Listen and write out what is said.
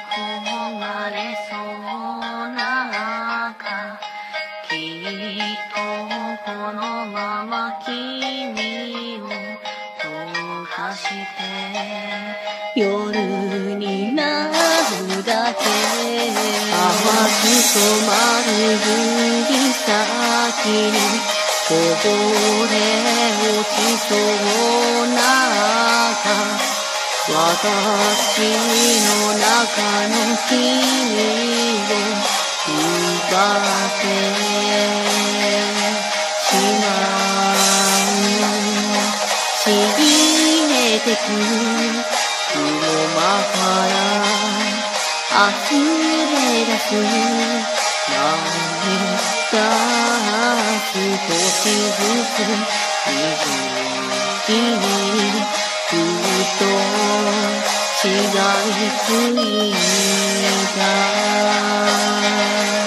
焦がれそうな赤、きっとこのまま君を溶かして夜になるだけ、甘く染まる指先にこぼれ落ちそうな赤、私の中の君を奪ってしまう、ちぎれてく雲間から溢れ出す涙、少しずつ水にふっとしがみついた。